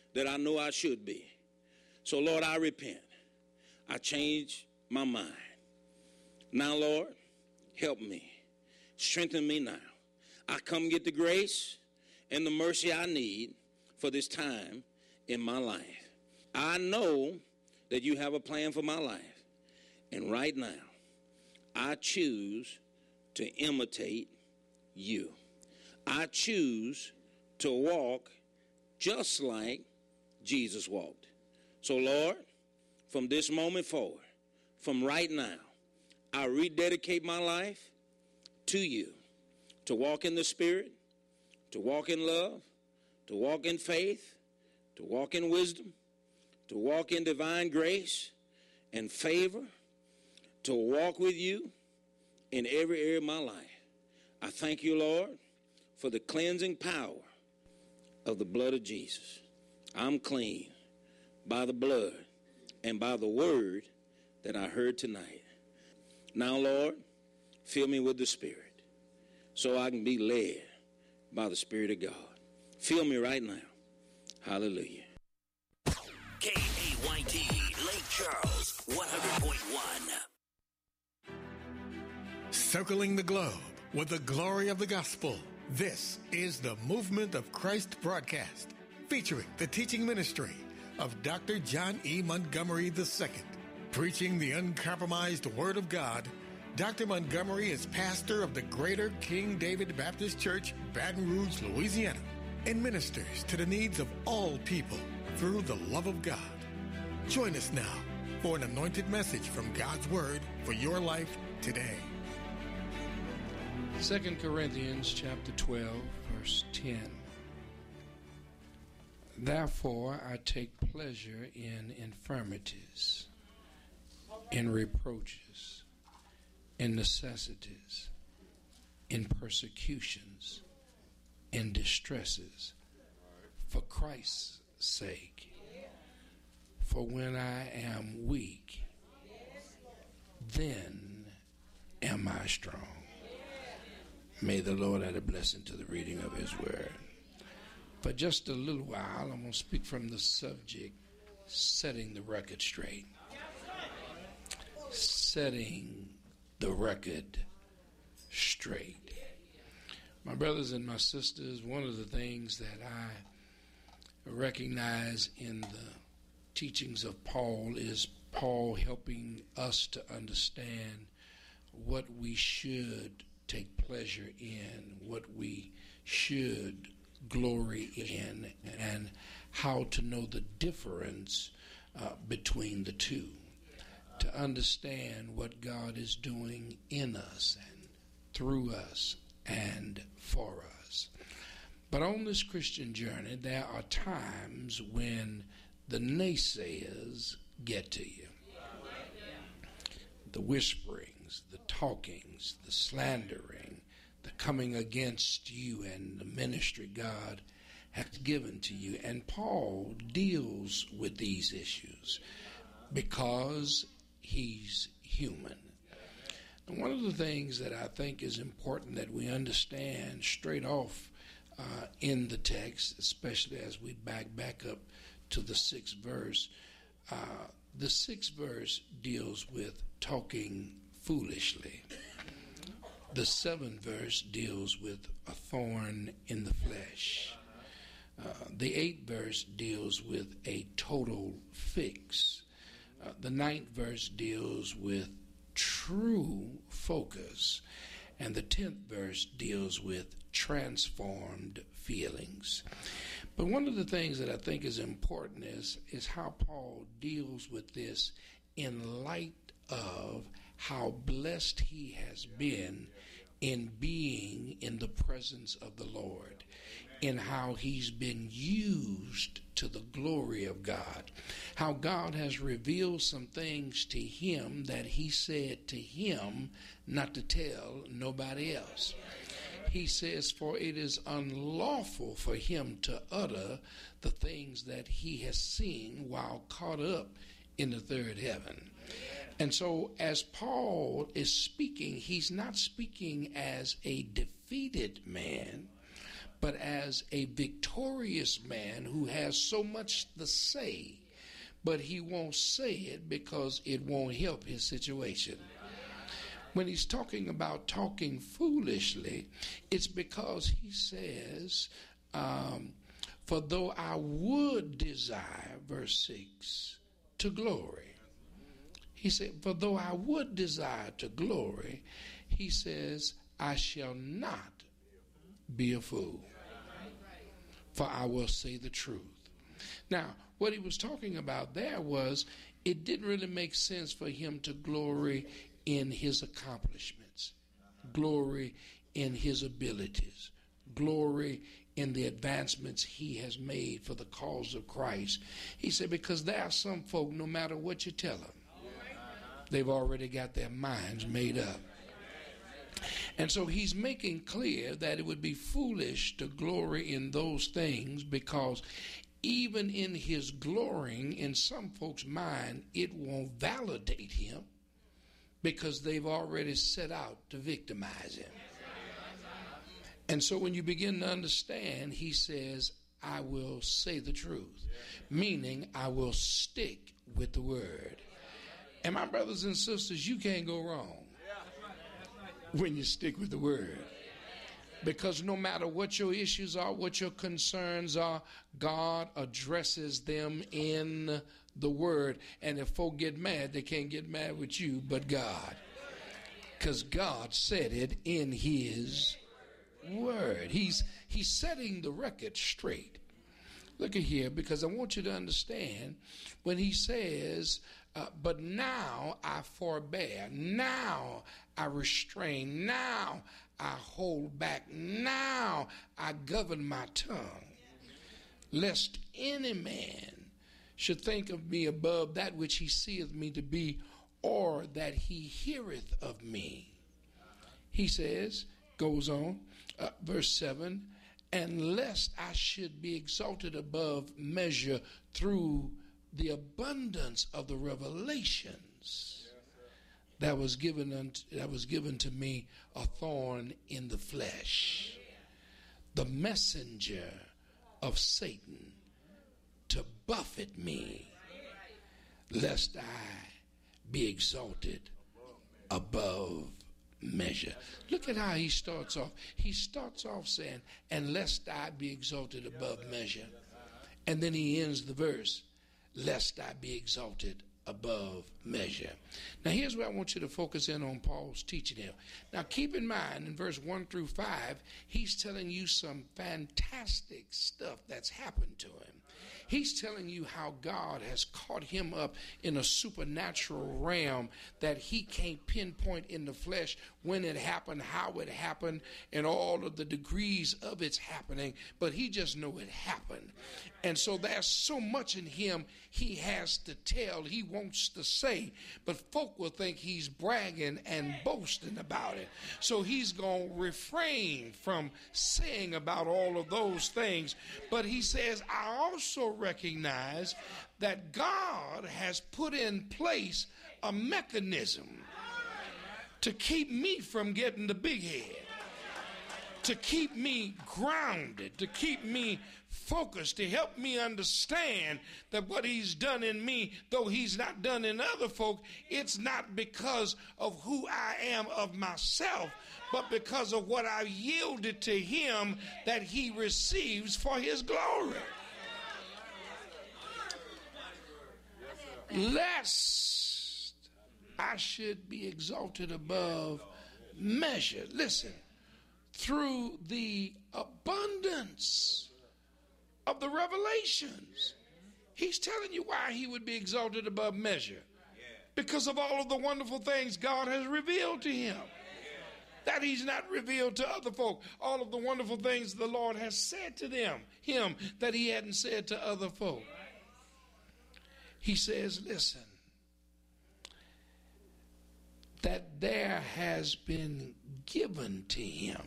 that I know I should be. So, Lord, I repent. I change my mind. Now, Lord, help me. Strengthen me now. I come get the grace and the mercy I need for this time in my life. I know that you have a plan for my life. And right now, I choose to imitate you. I choose to walk just like Jesus walked. So, Lord, from this moment forward, from right now, I rededicate my life to you, to walk in the Spirit, to walk in love, to walk in faith, to walk in wisdom, to walk in divine grace and favor, to walk with you in every area of my life. I thank you, Lord, for the cleansing power of the blood of Jesus. I'm clean by the blood and by the word that I heard tonight. Now, Lord, fill me with the Spirit so I can be led by the Spirit of God. Fill me right now. Hallelujah. KAYT, Lake Charles, 100.1. Circling the globe with the glory of the gospel. This is the Movement of Christ broadcast, featuring the teaching ministry of Dr. John E. Montgomery II. Preaching the uncompromised Word of God, Dr. Montgomery is pastor of the Greater King David Baptist Church, Baton Rouge, Louisiana, and ministers to the needs of all people through the love of God. Join us now for an anointed message from God's Word for your life today. 2 Corinthians chapter 12, verse 10. Therefore I take pleasure in infirmities, in reproaches, in necessities, in persecutions, in distresses, for Christ's sake. For when I am weak, then am I strong. May the Lord add a blessing to the reading of his word. For just a little while, I'm going to speak from the subject, setting the record straight. Setting the record straight. My brothers and my sisters, one of the things that I recognize in the teachings of Paul is Paul helping us to understand what we should take pleasure in, what we should glory in, and how to know the difference between the two, to understand what God is doing in us and through us and for us. But on this Christian journey, there are times when the naysayers get to you. The whisperings, the talkings, the slandering, the coming against you and the ministry God has given to you. And Paul deals with these issues because he's human. And one of the things that I think is important that we understand straight off in the text, especially as we back up to the 6th verse, the 6th verse deals with talking foolishly. The 7th verse deals with a thorn in the flesh. The 8th verse deals with a total fix. The 9th verse deals with true focus. And the 10th verse deals with transformed feelings. But one of the things that I think is important is how Paul deals with this in light of how blessed he has been in being in the presence of the Lord, in how he's been used to the glory of God, how God has revealed some things to him that he said to him not to tell nobody else. He says, for it is unlawful for him to utter the things that he has seen while caught up in the third heaven. And so as Paul is speaking, he's not speaking as a defeated man, but as a victorious man who has so much to say, but he won't say it because it won't help his situation. When he's talking about talking foolishly, it's because he says, for though I would desire, verse 6, to glory. He said, for though I would desire to glory, he says, I shall not be a fool, for I will say the truth. Now, what he was talking about there was it didn't really make sense for him to glory in his accomplishments, glory in his abilities, glory in the advancements he has made for the cause of Christ. He said, because there are some folk, no matter what you tell them, they've already got their minds made up. And so he's making clear that it would be foolish to glory in those things, because even in his glorying, in some folks' mind, it won't validate him, because they've already set out to victimize him. And so when you begin to understand, he says, I will say the truth, meaning I will stick with the word. And my brothers and sisters, you can't go wrong when you stick with the word. Because no matter what your issues are, what your concerns are, God addresses them in the word. And if folk get mad, they can't get mad with you but God, because God said it in his word. He's setting the record straight. Look at here, because I want you to understand when he says, but now I forbear, now I restrain, now I hold back, now I govern my tongue, lest any man should think of me above that which he seeth me to be, or that he heareth of me. He says, goes on, verse 7, and lest I should be exalted above measure through the abundance of the revelations that was given to me, a thorn in the flesh, the messenger of Satan, to buffet me, lest I be exalted above measure. Look at how he starts off. He starts off saying, and lest I be exalted above measure. And then he ends the verse, lest I be exalted above measure. Now here's where I want you to focus in on Paul's teaching here. Now keep in mind, in verse 1 through 5, he's telling you some fantastic stuff that's happened to him. He's telling you how God has caught him up in a supernatural realm that he can't pinpoint in the flesh when it happened, how it happened, and all of the degrees of its happening, but he just know it happened. And so there's so much in him he has to tell, he wants to say, but folk will think he's bragging and boasting about it. So he's going to refrain from saying about all of those things. But he says, I also recognize that God has put in place a mechanism to keep me from getting the big head, to keep me grounded, to keep me focused, to help me understand that what he's done in me, though he's not done in other folk, it's not because of who I am of myself, but because of what I yielded to him that he receives for his glory. Lest I should be exalted above measure. Listen, through the abundance of the revelations. He's telling you why he would be exalted above measure. Because of all of the wonderful things God has revealed to him that he's not revealed to other folk. All of the wonderful things the Lord has said to him that he hadn't said to other folk. He says, listen, that there has been given to him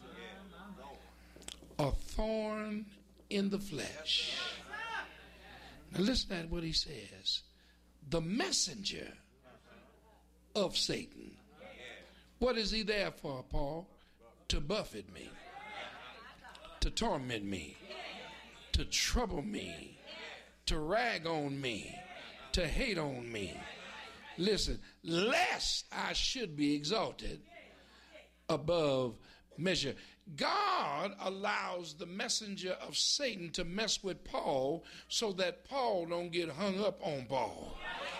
a thorn in the flesh. Now listen to what he says. The messenger of Satan. What is he there for, Paul? To buffet me. to torment me, to trouble me, to rag on me, to hate on me. Listen, lest I should be exalted above measure. God allows the messenger of Satan to mess with Paul so that Paul don't get hung up on Paul.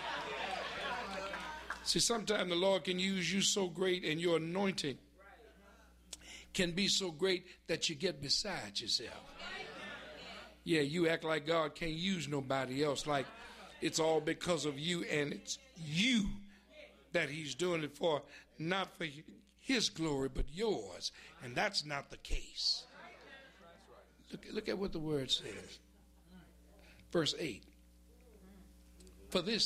See, sometimes the Lord can use you so great, and your anointing can be so great that you get beside yourself. Yeah, you act like God can't use nobody else, like it's all because of you, and it's you that he's doing it for, not for his glory, but yours. And that's not the case. Look at what the word says. Verse 8. For this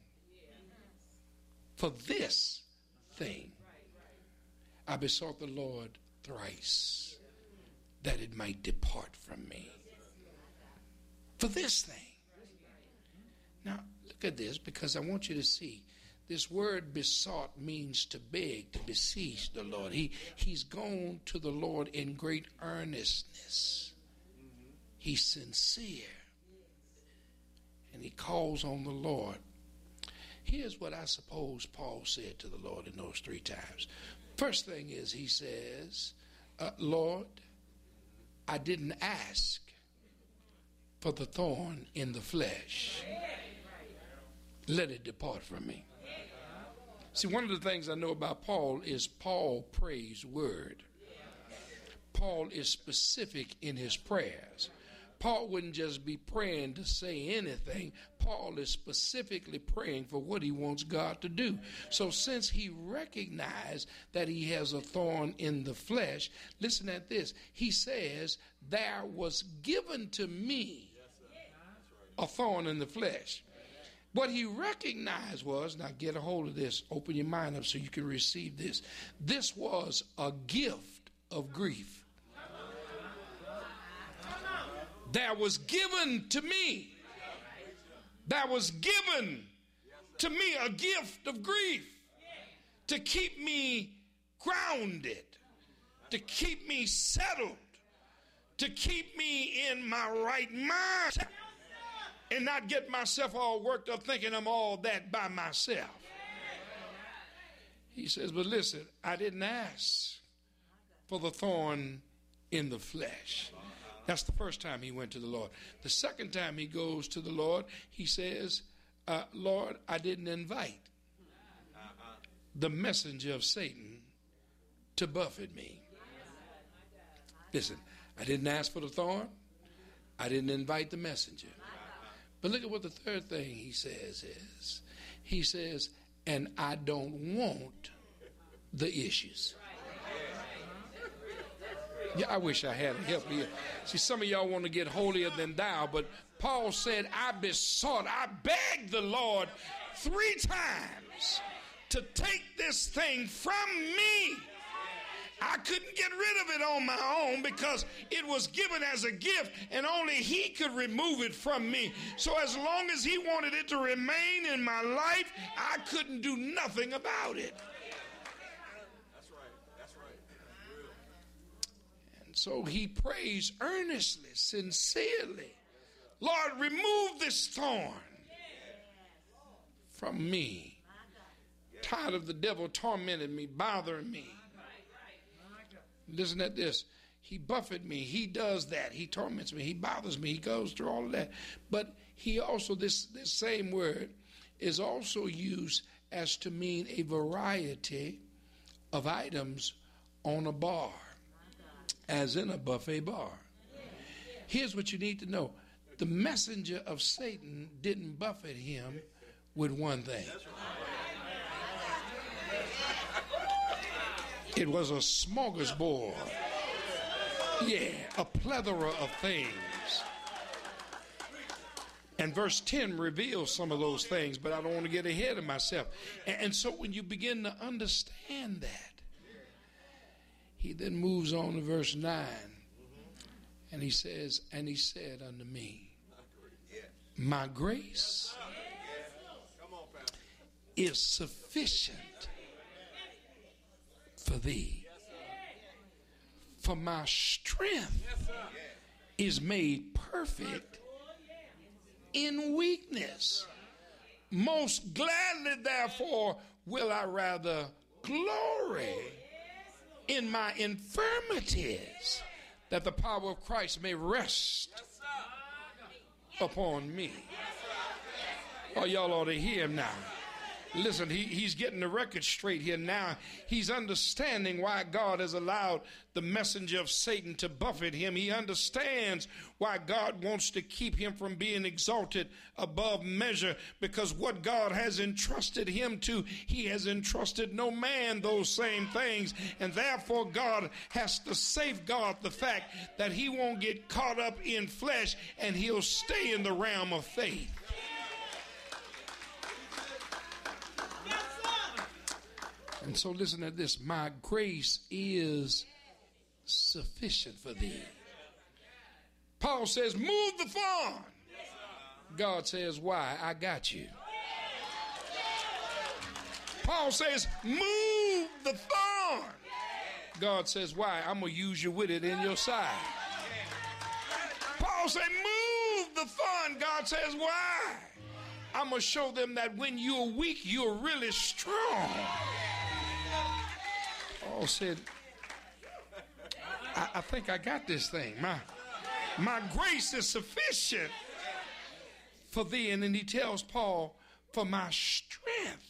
thing, I besought the Lord thrice that it might depart from me. For this thing. Now, look at this, because I want you to see this word besought means to beg, to beseech the Lord. He's gone to the Lord in great earnestness. He's sincere. And he calls on the Lord. Here's what I suppose Paul said to the Lord in those 3 times. First thing is, he says, Lord, I didn't ask for the thorn in the flesh. Let it depart from me. See, one of the things I know about Paul is Paul prays word. Paul is specific in his prayers. Paul wouldn't just be praying to say anything. Paul is specifically praying for what he wants God to do. So since he recognized that he has a thorn in the flesh, listen at this. He says, there was given to me a thorn in the flesh. What he recognized was, now get a hold of this, open your mind up so you can receive this. This was a gift of grief. That was given to me. That was given to me, a gift of grief to keep me grounded, to keep me settled, to keep me in my right mind, and not get myself all worked up thinking I'm all that by myself. He says, but listen, I didn't ask for the thorn in the flesh. That's the first time he went to the Lord. The second time he goes to the Lord, he says, Lord, I didn't invite the messenger of Satan to buffet me. Listen, I didn't ask for the thorn. I didn't invite the messenger. But look at what the third thing he says is. He says, and I don't want the issues. Yeah, I wish I had a help here. See, some of y'all want to get holier than thou, but Paul said, I begged the Lord 3 times to take this thing from me. I couldn't get rid of it on my own because it was given as a gift and only he could remove it from me. So as long as he wanted it to remain in my life, I couldn't do nothing about it. That's right. And so he prays earnestly, sincerely, Lord, remove this thorn from me. Tired of the devil tormenting me, bothering me. Listen at this. He buffeted me. He does that. He torments me. He bothers me. He goes through all of that. But he also, this same word is also used as to mean a variety of items on a bar, as in a buffet bar. Here's what you need to know. The messenger of Satan didn't buffet him with one thing. It was a smorgasbord. Yeah, a plethora of things. And verse 10 reveals some of those things, but I don't want to get ahead of myself. And so when you begin to understand that, he then moves on to verse 9. And he says, and he said unto me, my grace is sufficient for thee, For my strength is made perfect in weakness. Most gladly, therefore, will I rather glory in my infirmities, that the power of Christ may rest upon me. Oh, y'all ought to hear him now. Listen, he's getting the record straight here now. He's understanding why God has allowed the messenger of Satan to buffet him. He understands why God wants to keep him from being exalted above measure, because what God has entrusted him to, he has entrusted no man those same things. And therefore God has to safeguard the fact that he won't get caught up in flesh, and he'll stay in the realm of faith. And so listen to this. My grace is sufficient for thee. Paul says, move the thorn. God says, why? I got you. Paul says, move the thorn. God says, why? I'm going to use you with it in your side. Paul said, move the thorn. God says, why? I'm going to show them that when you're weak, you're really strong. Paul said, I think I got this thing. My grace is sufficient for thee. And then he tells Paul, for my strength,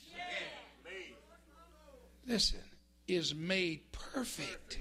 listen, is made perfect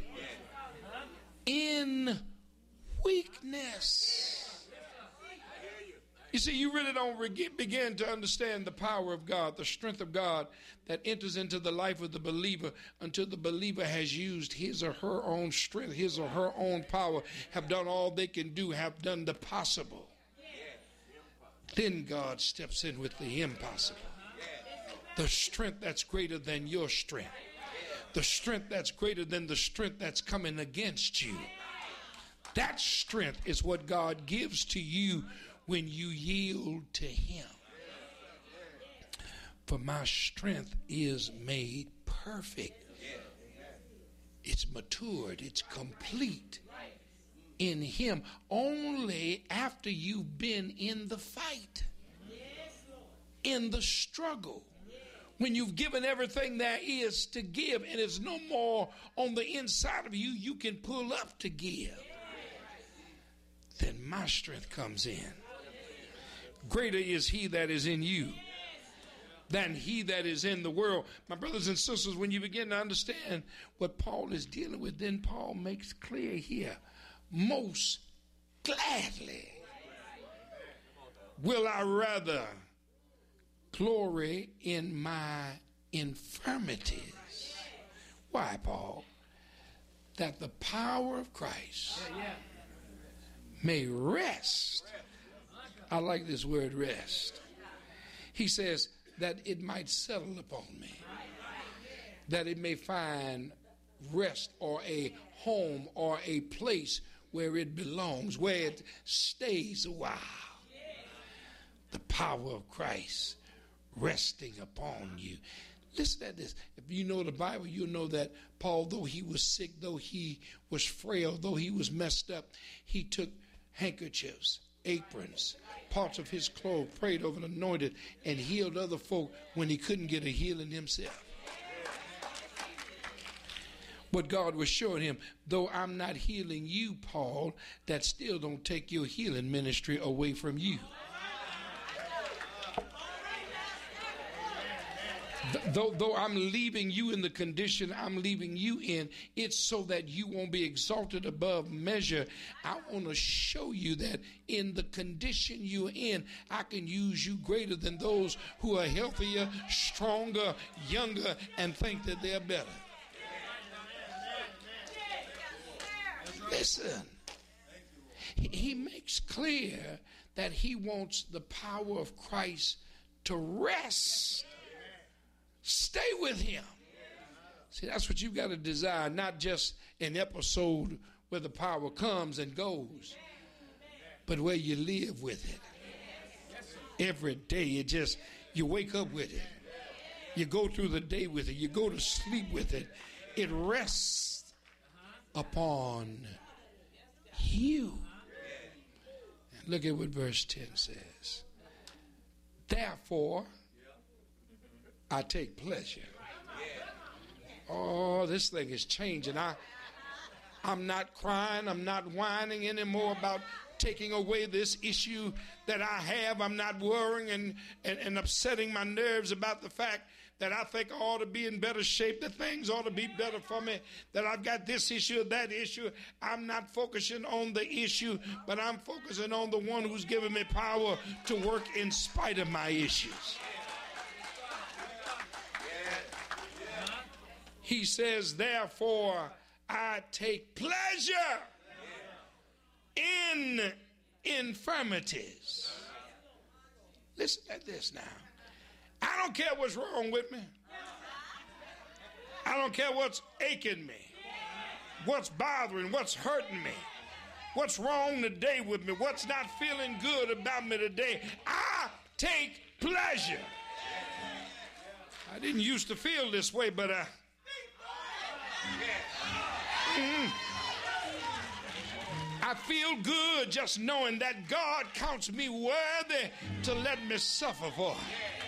in weakness. You see, you really don't begin to understand the power of God, the strength of God that enters into the life of the believer until the believer has used his or her own strength, his or her own power, have done all they can do, have done the possible. Then God steps in with the impossible. The strength that's greater than your strength. The strength that's greater than the strength that's coming against you. That strength is what God gives to you when you yield to him. For my strength is made perfect. It's matured. It's complete in him only after you've been in the fight, in the struggle. When you've given everything there is to give, and it's no more on the inside of you, you can pull up to give. Then my strength comes in. Greater is he that is in you than he that is in the world. My brothers and sisters, when you begin to understand what Paul is dealing with, then Paul makes clear here, most gladly will I rather glory in my infirmities. Why, Paul? That the power of Christ may rest. I like this word, rest. He says that it might settle upon me, that it may find rest or a home or a place where it belongs, where it stays a while. The power of Christ resting upon you. Listen to this. If you know the Bible, you'll know that Paul, though he was sick, though he was frail, though he was messed up, he took handkerchiefs, aprons, parts of his clothes, prayed over and anointed, and healed other folk when he couldn't get a healing himself. But God was showing him, though I'm not healing you, Paul, that still don't take your healing ministry away from you. Though I'm leaving you in the condition I'm leaving you in, it's so that you won't be exalted above measure. I want to show you that in the condition you're in, I can use you greater than those who are healthier, stronger, younger, and think that they're better. Listen, he makes clear that he wants the power of Christ to rest. Stay with him. See, that's what you've got to desire, not just an episode where the power comes and goes, but where you live with it. Every day, you wake up with it. You go through the day with it. You go to sleep with it. It rests upon you. And look at what verse 10 says. Therefore, I take pleasure. Oh, this thing is changing. I'm not crying. I'm not whining anymore about taking away this issue that I have. I'm not worrying and upsetting my nerves about the fact that I think I ought to be in better shape, that things ought to be better for me, that I've got this issue or that issue. I'm not focusing on the issue, but I'm focusing on the one who's given me power to work in spite of my issues. He says, therefore, I take pleasure in infirmities. Listen at this now. I don't care what's wrong with me. I don't care what's aching me, what's bothering, what's hurting me, what's wrong today with me, what's not feeling good about me today. I take pleasure. I didn't used to feel this way, but I feel good just knowing that God counts me worthy to let me suffer for him.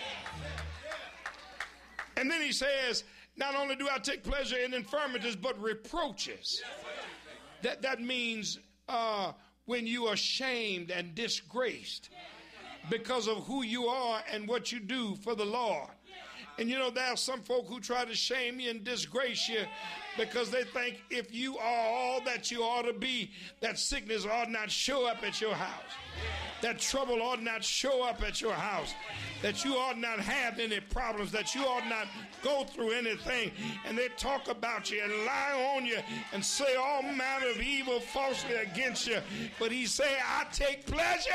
And then he says, not only do I take pleasure in infirmities, but reproaches. That means when you are shamed and disgraced because of who you are and what you do for the Lord. And you know, there are some folk who try to shame you and disgrace you because they think if you are all that you ought to be, that sickness ought not show up at your house. That trouble ought not show up at your house. That you ought not have any problems. That you ought not go through anything. And they talk about you and lie on you and say all manner of evil falsely against you. But he say, I take pleasure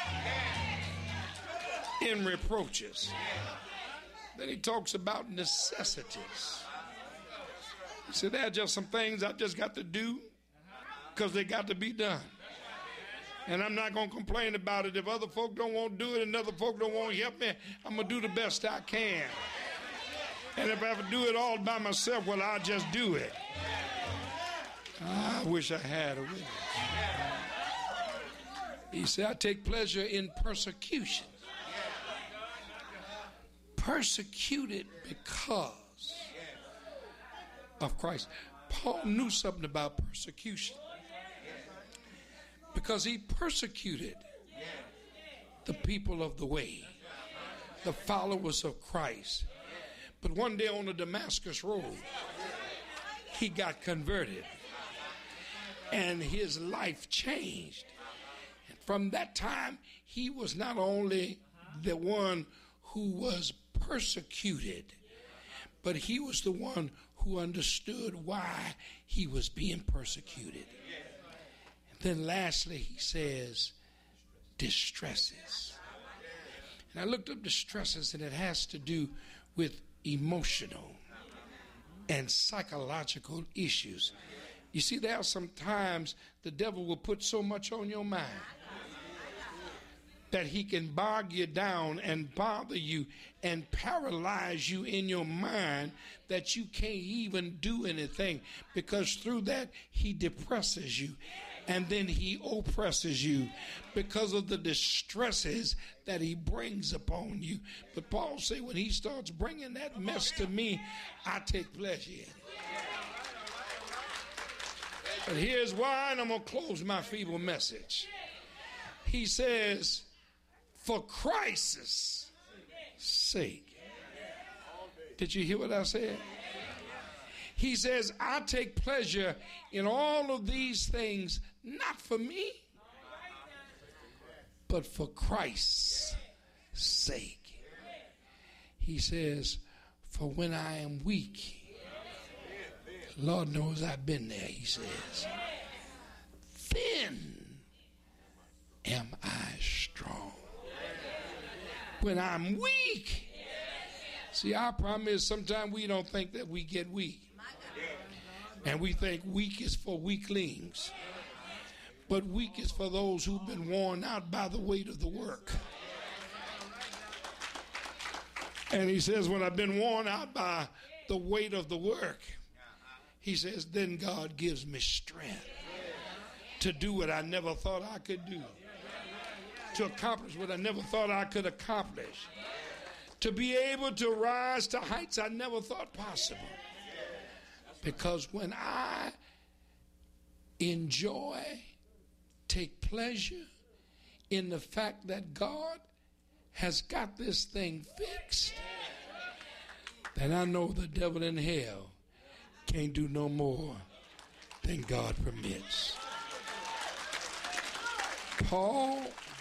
in reproaches. Then he talks about necessities. He said, there are just some things I just got to do because they got to be done. And I'm not going to complain about it. If other folk don't want to do it and other folk don't want to help me, I'm going to do the best I can. And if I ever do it all by myself, well, I'll just do it. I wish I had a witness. He said, I take pleasure in persecution. Persecuted because of Christ. Paul knew something about persecution because he persecuted the people of the way, the followers of Christ. But one day on the Damascus Road, he got converted and his life changed. And from that time, he was not only the one who was persecuted, but he was the one who understood why he was being persecuted. And then lastly, he says, distresses. And I looked up distresses, and it has to do with emotional and psychological issues. You see, there are some times the devil will put so much on your mind that he can bog you down and bother you and paralyze you in your mind that you can't even do anything, because through that he depresses you and then he oppresses you because of the distresses that he brings upon you. But Paul say when he starts bringing that mess to me, I take pleasure in it. But here's why, and I'm going to close my feeble message. He says, for Christ's sake. Did you hear what I said? He says, I take pleasure in all of these things, not for me, but for Christ's sake. He says, for when I am weak, Lord knows I've been there, he says, then am I strong. When I'm weak. See, our problem is sometimes we don't think that we get weak. And we think weak is for weaklings. But weak is for those who've been worn out by the weight of the work. And he says, when I've been worn out by the weight of the work, He says, then God gives me strength to do what I never thought I could do, to accomplish what I never thought I could accomplish, to be able to rise to heights I never thought possible. Because when I enjoy, take pleasure in the fact that God has got this thing fixed, then I know the devil in hell can't do no more than God permits. Paul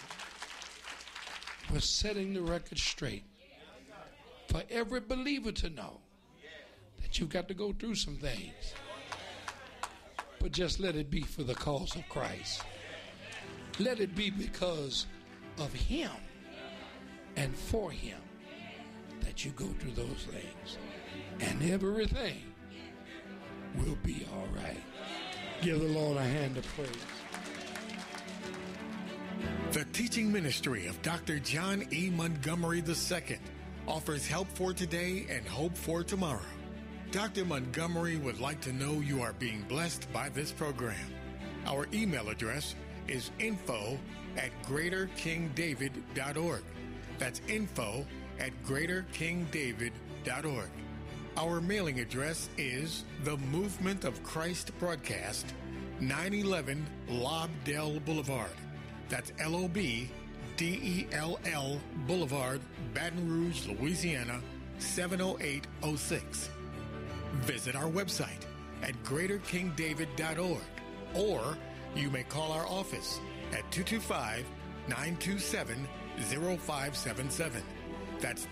was setting the record straight for every believer to know that you've got to go through some things, but just let it be for the cause of Christ. Let it be because of him and for him that you go through those things, and everything will be all right. Give the Lord a hand of praise. The teaching ministry of Dr. John E. Montgomery II offers help for today and hope for tomorrow. Dr. Montgomery would like to know you are being blessed by this program. Our email address is info@greaterkingdavid.org. That's info@greaterkingdavid.org. Our mailing address is The Movement of Christ Broadcast, 911 Lobdell Boulevard. That's LOBDELL Boulevard, Baton Rouge, Louisiana, 70806. Visit our website at greaterkingdavid.org, or you may call our office at 225-927-0577. That's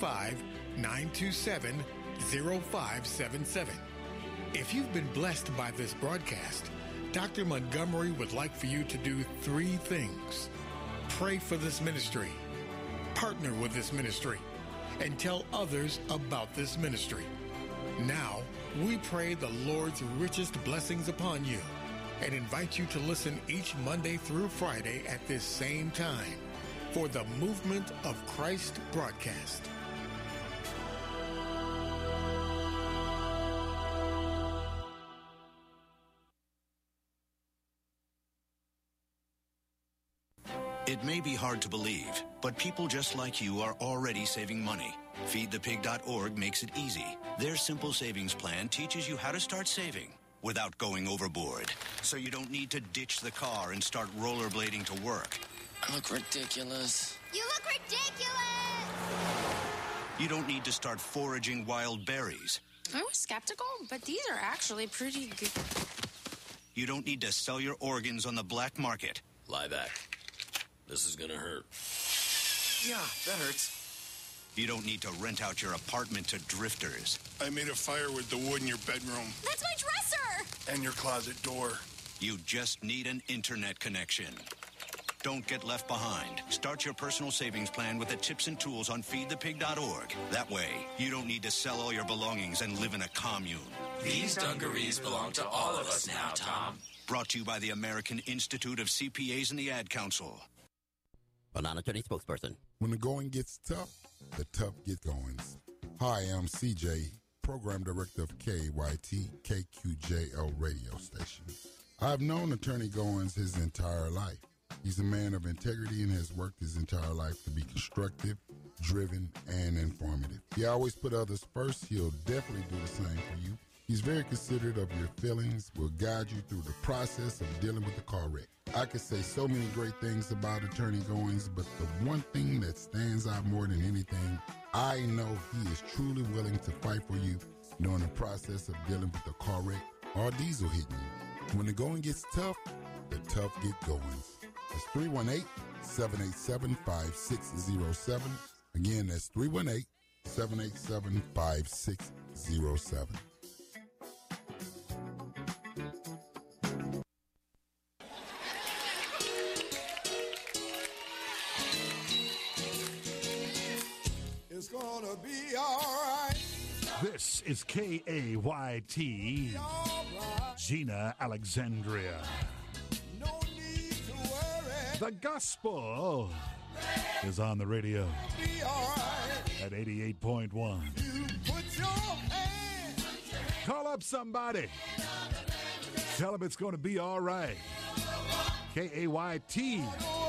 225-927-0577. If you've been blessed by this broadcast, Dr. Montgomery would like for you to do 3 things. Pray for this ministry, partner with this ministry, and tell others about this ministry. Now, we pray the Lord's richest blessings upon you and invite you to listen each Monday through Friday at this same time for the Movement of Christ broadcast. It may be hard to believe, but people just like you are already saving money. FeedThePig.org makes it easy. Their simple savings plan teaches you how to start saving without going overboard. So you don't need to ditch the car and start rollerblading to work. I look ridiculous. You look ridiculous! You don't need to start foraging wild berries. I was skeptical, but these are actually pretty good. You don't need to sell your organs on the black market. Lie back. This is gonna hurt. Yeah, that hurts. You don't need to rent out your apartment to drifters. I made a fire with the wood in your bedroom. That's my dresser! And your closet door. You just need an internet connection. Don't get left behind. Start your personal savings plan with the tips and tools on feedthepig.org. That way, you don't need to sell all your belongings and live in a commune. These dungarees belong to all of us now, Tom. Brought to you by the American Institute of CPAs and the Ad Council. A non-attorney spokesperson. When the going gets tough, the tough get goings. Hi, I'm CJ, Program Director of KYT KQJL radio station. I've known Attorney Goins his entire life. He's a man of integrity and has worked his entire life to be constructive, driven, and informative. He always put others first. He'll definitely do the same for you. He's very considerate of your feelings, will guide you through the process of dealing with the car wreck. I could say so many great things about Attorney Goins, but the one thing that stands out more than anything, I know he is truly willing to fight for you during the process of dealing with the car wreck or diesel hitting you. When the going gets tough, the tough get goings. That's 318-787-5607. Again, that's 318-787-5607. It's gonna be all right. This is KAYT, Gina Alexandria. No need to worry. The gospel is on the radio Be all right. at 88.1. You put your hand Call up somebody. Tell them it's going to be all right. KAYT